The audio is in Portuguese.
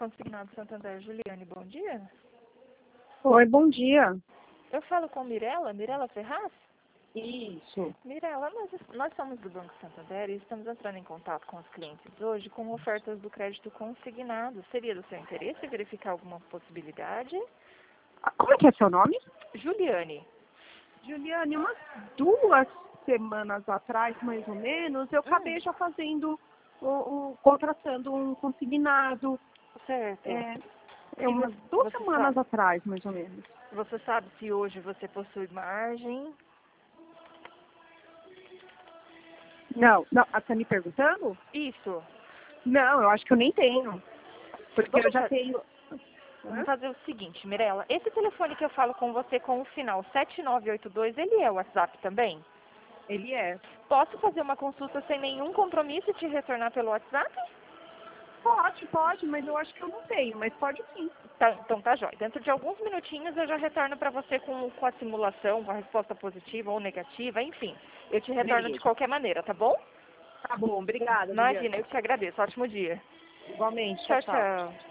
Consignado Santander, Juliane, bom dia. Oi, bom dia. Eu falo com Mirela Ferraz? Isso. Mirela, nós somos do Banco Santander e estamos entrando em contato com os clientes hoje com ofertas do crédito consignado. Seria do seu interesse verificar alguma possibilidade? Como é que é seu nome? Juliane. Juliane, umas 2 semanas atrás, mais ou menos, eu acabei já fazendo, contratando um consignado. Certo. Umas 2 semanas atrás, mais ou menos. Você sabe se hoje você possui margem? Não, você está me perguntando? Isso. Não, eu acho que eu nem tenho. Porque eu já Vamos tenho... Vamos fazer o seguinte, Mirela. Esse telefone que eu falo com você com o final 7982, ele é o WhatsApp também? Ele é. Posso fazer uma consulta sem nenhum compromisso e te retornar pelo WhatsApp? Pode, mas eu acho que eu não tenho, mas pode sim. Tá, então tá jóia. Dentro de alguns minutinhos eu já retorno para você com a simulação, com a resposta positiva ou negativa, enfim. Eu te retorno de Beleza. qualquer maneira, tá bom? Tá bom, obrigada, Imagina, Juliane. eu que te agradeço. Ótimo dia. Igualmente, Tchau, tchau. tchau.